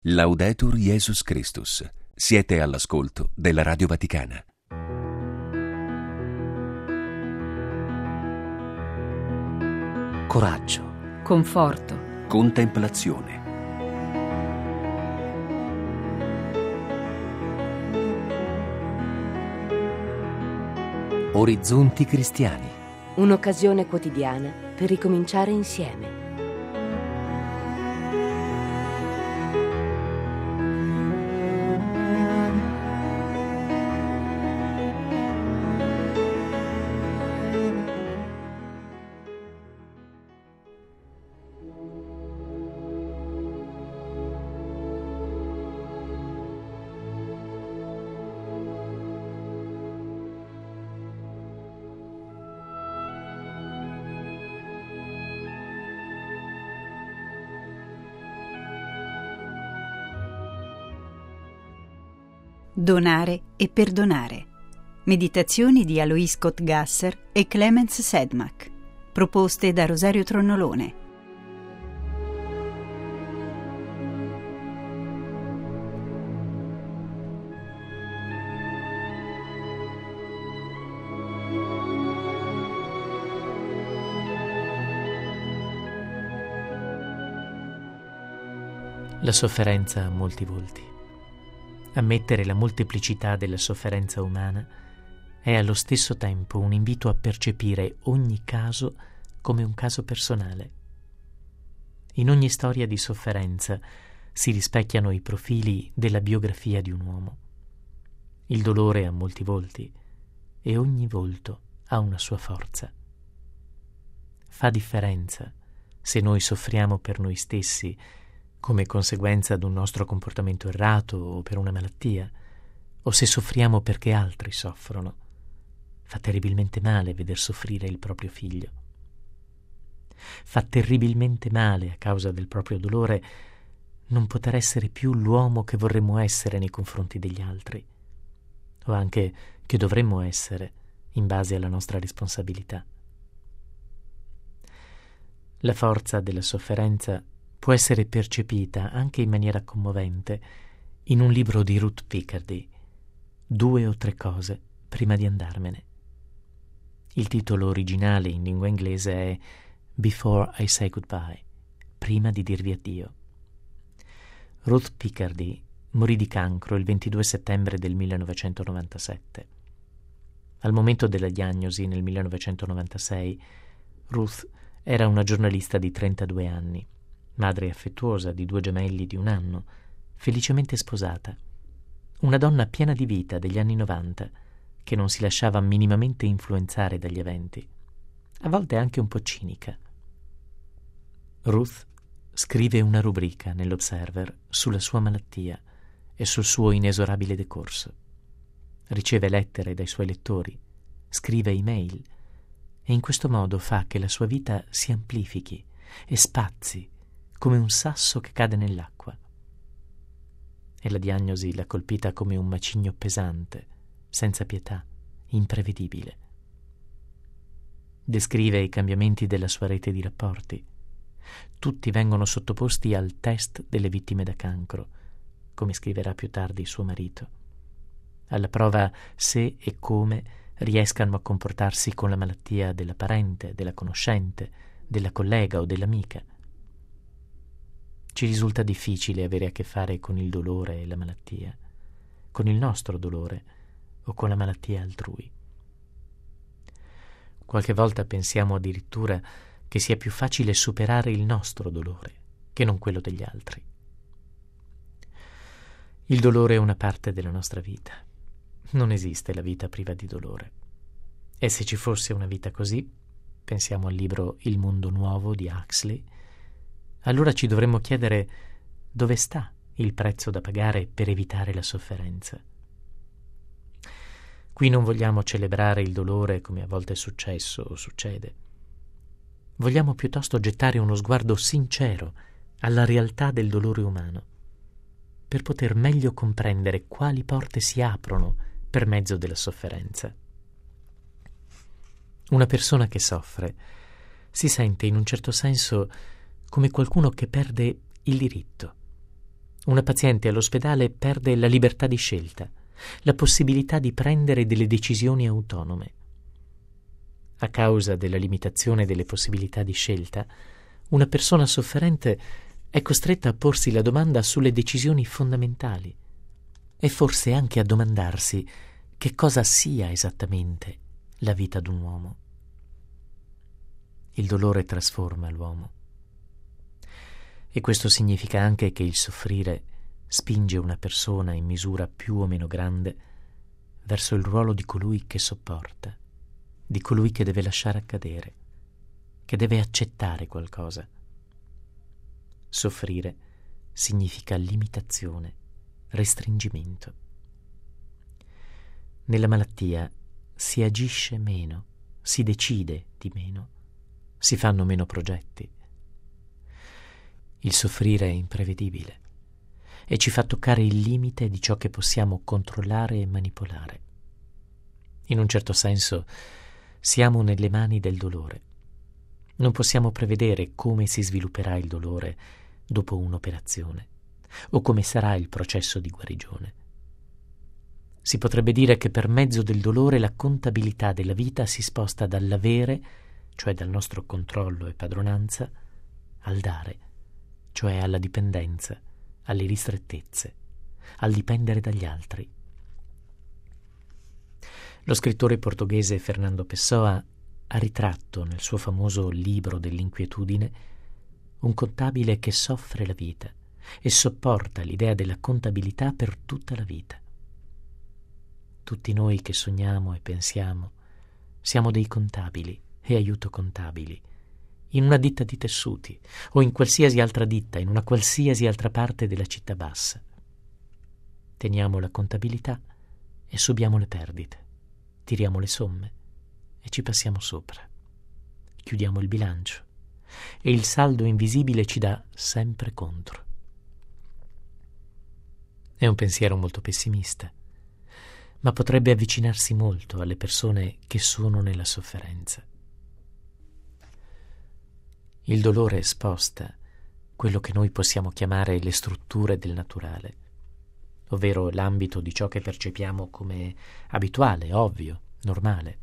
Laudetur Jesus Christus. Siete all'ascolto della Radio Vaticana. Coraggio, conforto, Contemplazione. orizzonti cristiani. Un'occasione quotidiana per ricominciare insieme. Donare e perdonare. Meditazioni di Alois Kotgasser e Clemens Sedmak, proposte da Rosario Tronnolone. La sofferenza ha molti volti. Ammettere la molteplicità della sofferenza umana è allo stesso tempo un invito a percepire ogni caso come un caso personale. In ogni storia di sofferenza si rispecchiano i profili della biografia di un uomo. Il dolore ha molti volti e ogni volto ha una sua forza. Fa differenza se noi soffriamo per noi stessi come conseguenza di un nostro comportamento errato o per una malattia, o se soffriamo perché altri soffrono. Fa terribilmente male veder soffrire il proprio figlio. Fa terribilmente male, a causa del proprio dolore, non poter essere più l'uomo che vorremmo essere nei confronti degli altri, o anche che dovremmo essere in base alla nostra responsabilità. La forza della sofferenza può essere percepita anche in maniera commovente in un libro di Ruth Picardy, 2 o 3 cose prima di andarmene. Il titolo originale in lingua inglese è Before I Say Goodbye, prima di dirvi addio. Ruth Picardy morì di cancro il 22 settembre del 1997. Al momento della diagnosi, nel 1996, Ruth era una giornalista di 32 anni, madre affettuosa di 2 gemelli di 1 anno, felicemente sposata. Una donna piena di vita degli anni 90, che non si lasciava minimamente influenzare dagli eventi, a volte anche un po' cinica. Ruth scrive una rubrica nell'Observer sulla sua malattia e sul suo inesorabile decorso. Riceve lettere dai suoi lettori, scrive email e in questo modo fa che la sua vita si amplifichi e spazi come un sasso che cade nell'acqua. E la diagnosi l'ha colpita come un macigno pesante, senza pietà, imprevedibile. Descrive i cambiamenti della sua rete di rapporti. Tutti vengono sottoposti al test delle vittime da cancro, come scriverà più tardi suo marito, alla prova se e come riescano a comportarsi con la malattia della parente, della conoscente, della collega o dell'amica. Ci risulta difficile avere a che fare con il dolore e la malattia, con il nostro dolore o con la malattia altrui. Qualche volta pensiamo addirittura che sia più facile superare il nostro dolore che non quello degli altri. Il dolore è una parte della nostra vita. Non esiste la vita priva di dolore. E se ci fosse una vita così, pensiamo al libro Il mondo nuovo di Huxley, allora ci dovremmo chiedere dove sta il prezzo da pagare per evitare la sofferenza. Qui non vogliamo celebrare il dolore come a volte è successo o succede. Vogliamo piuttosto gettare uno sguardo sincero alla realtà del dolore umano, per poter meglio comprendere quali porte si aprono per mezzo della sofferenza. Una persona che soffre si sente in un certo senso come qualcuno che perde il diritto, Una paziente all'ospedale perde la libertà di scelta, la possibilità di prendere delle decisioni autonome. A causa della limitazione delle possibilità di scelta, una persona sofferente è costretta a porsi la domanda sulle decisioni fondamentali e forse anche a domandarsi che cosa sia esattamente la vita d'un uomo. Il dolore trasforma l'uomo. E questo significa anche che il soffrire spinge una persona in misura più o meno grande verso il ruolo di colui che sopporta, di colui che deve lasciare accadere, che deve accettare qualcosa. Soffrire significa limitazione, restringimento. Nella malattia si agisce meno, si decide di meno, si fanno meno progetti. Il soffrire è imprevedibile e ci fa toccare il limite di ciò che possiamo controllare e manipolare. In un certo senso siamo nelle mani del dolore. Non possiamo prevedere come si svilupperà il dolore dopo un'operazione o come sarà il processo di guarigione. Si potrebbe dire che per mezzo del dolore la contabilità della vita si sposta dall'avere, cioè dal nostro controllo e padronanza, al dare, cioè alla dipendenza, alle ristrettezze, al dipendere dagli altri. Lo scrittore portoghese Fernando Pessoa ha ritratto nel suo famoso Libro dell'inquietudine un contabile che soffre la vita e sopporta l'idea della contabilità per tutta la vita. Tutti noi che sogniamo e pensiamo siamo dei contabili e aiutocontabili in una ditta di tessuti o in qualsiasi altra ditta, in una qualsiasi altra parte della città bassa. Teniamo la contabilità e subiamo le perdite, tiriamo le somme e ci passiamo sopra. Chiudiamo il bilancio e il saldo invisibile ci dà sempre contro. È un pensiero molto pessimista, ma potrebbe avvicinarsi molto alle persone che sono nella sofferenza. Il dolore sposta quello che noi possiamo chiamare le strutture del naturale, ovvero l'ambito di ciò che percepiamo come abituale, ovvio, normale.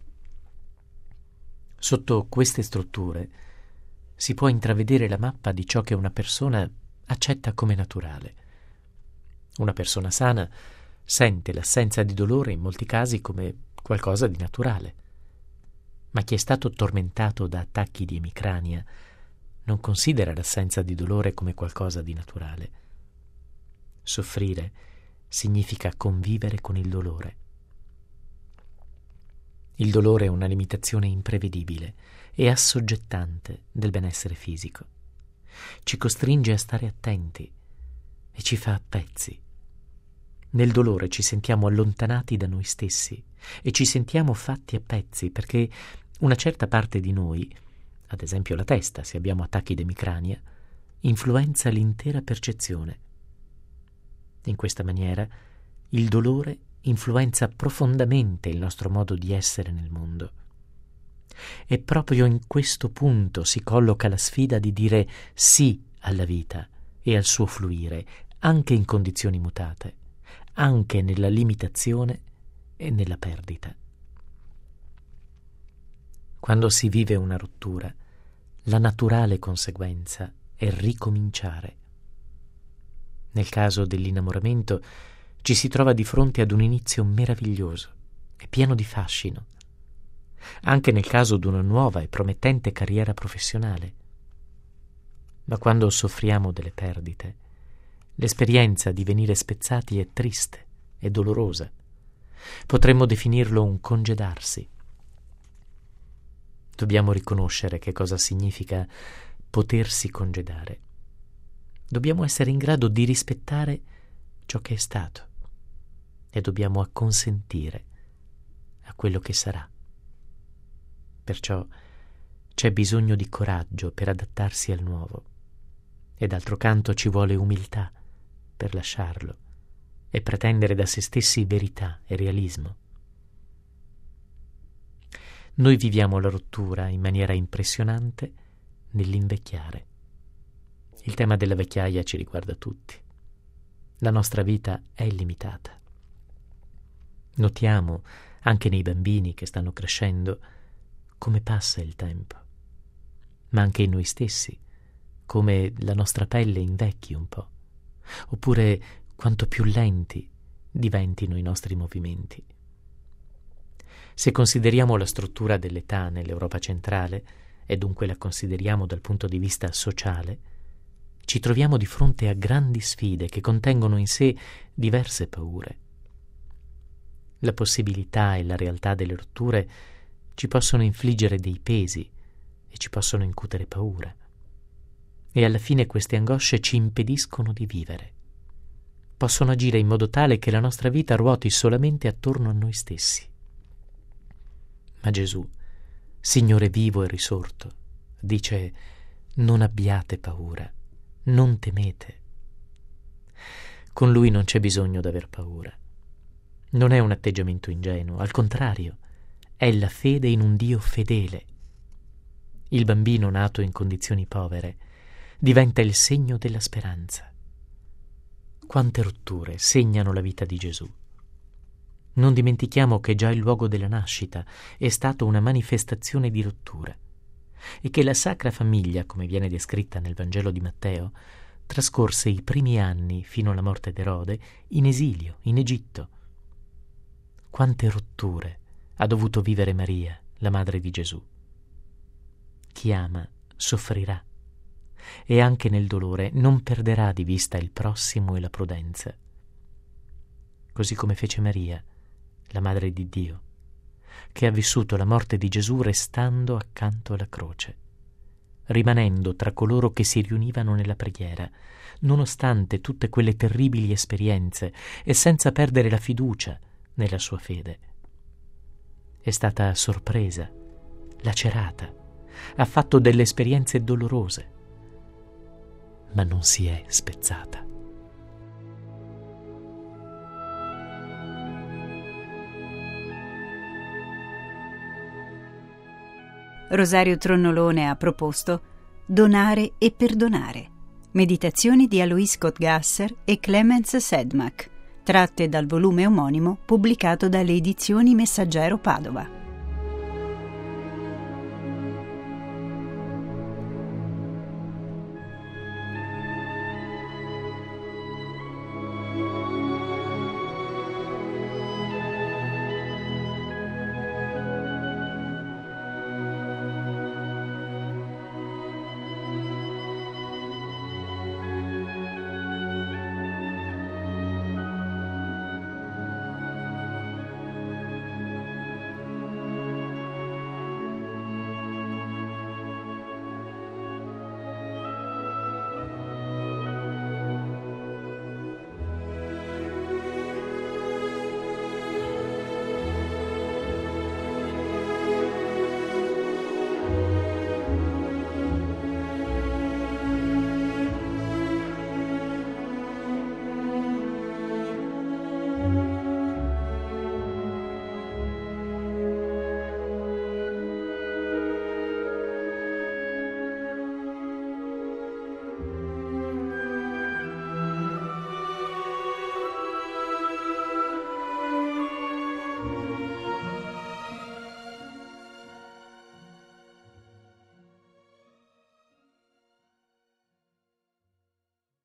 Sotto queste strutture si può intravedere la mappa di ciò che una persona accetta come naturale. Una persona sana sente l'assenza di dolore in molti casi come qualcosa di naturale, ma chi è stato tormentato da attacchi di emicrania non considera l'assenza di dolore come qualcosa di naturale. Soffrire significa convivere con il dolore. Il dolore è una limitazione imprevedibile e assoggettante del benessere fisico. Ci costringe a stare attenti e ci fa a pezzi. Nel dolore ci sentiamo allontanati da noi stessi e ci sentiamo fatti a pezzi perché una certa parte di noi, ad esempio la testa, se abbiamo attacchi d'emicrania, influenza l'intera percezione. In questa maniera, il dolore influenza profondamente il nostro modo di essere nel mondo. E proprio in questo punto si colloca la sfida di dire sì alla vita e al suo fluire, anche in condizioni mutate, anche nella limitazione e nella perdita. Quando si vive una rottura, la naturale conseguenza è ricominciare. Nel caso dell'innamoramento ci si trova di fronte ad un inizio meraviglioso e pieno di fascino. Anche nel caso di una nuova e promettente carriera professionale. Ma quando soffriamo delle perdite, l'esperienza di venire spezzati è triste e dolorosa. Potremmo definirlo un congedarsi. Dobbiamo riconoscere che cosa significa potersi congedare. Dobbiamo essere in grado di rispettare ciò che è stato e dobbiamo acconsentire a quello che sarà. Perciò c'è bisogno di coraggio per adattarsi al nuovo e d'altro canto ci vuole umiltà per lasciarlo e pretendere da se stessi verità e realismo. Noi viviamo la rottura in maniera impressionante nell'invecchiare. Il tema della vecchiaia ci riguarda tutti. La nostra vita è limitata. Notiamo, anche nei bambini che stanno crescendo, come passa il tempo, ma anche in noi stessi, come la nostra pelle invecchi un po', oppure quanto più lenti diventino i nostri movimenti. Se consideriamo la struttura dell'età nell'Europa centrale, e dunque la consideriamo dal punto di vista sociale, ci troviamo di fronte a grandi sfide che contengono in sé diverse paure. La possibilità e la realtà delle rotture ci possono infliggere dei pesi e ci possono incutere paura. E alla fine queste angosce ci impediscono di vivere. Possono agire in modo tale che la nostra vita ruoti solamente attorno a noi stessi. Ma Gesù, Signore vivo e risorto, dice: non abbiate paura, non temete. Con Lui non c'è bisogno d'aver paura. Non è un atteggiamento ingenuo, al contrario, è la fede in un Dio fedele. Il bambino nato in condizioni povere diventa il segno della speranza. Quante rotture segnano la vita di Gesù. Non dimentichiamo che già il luogo della nascita è stato una manifestazione di rottura e che la Sacra Famiglia, come viene descritta nel Vangelo di Matteo, trascorse i primi anni, fino alla morte d'Erode, in esilio, in Egitto. Quante rotture ha dovuto vivere Maria, la madre di Gesù. Chi ama soffrirà e anche nel dolore non perderà di vista il prossimo e la prudenza. Così come fece Maria, la Madre di Dio, che ha vissuto la morte di Gesù restando accanto alla croce, rimanendo tra coloro che si riunivano nella preghiera, nonostante tutte quelle terribili esperienze e senza perdere la fiducia nella sua fede. È stata sorpresa, lacerata, ha fatto delle esperienze dolorose, ma non si è spezzata. Rosario Tronnolone ha proposto Donare e perdonare. Meditazioni di Alois Scott Gasser e Clemens Sedmak, tratte dal volume omonimo pubblicato dalle edizioni Messaggero Padova.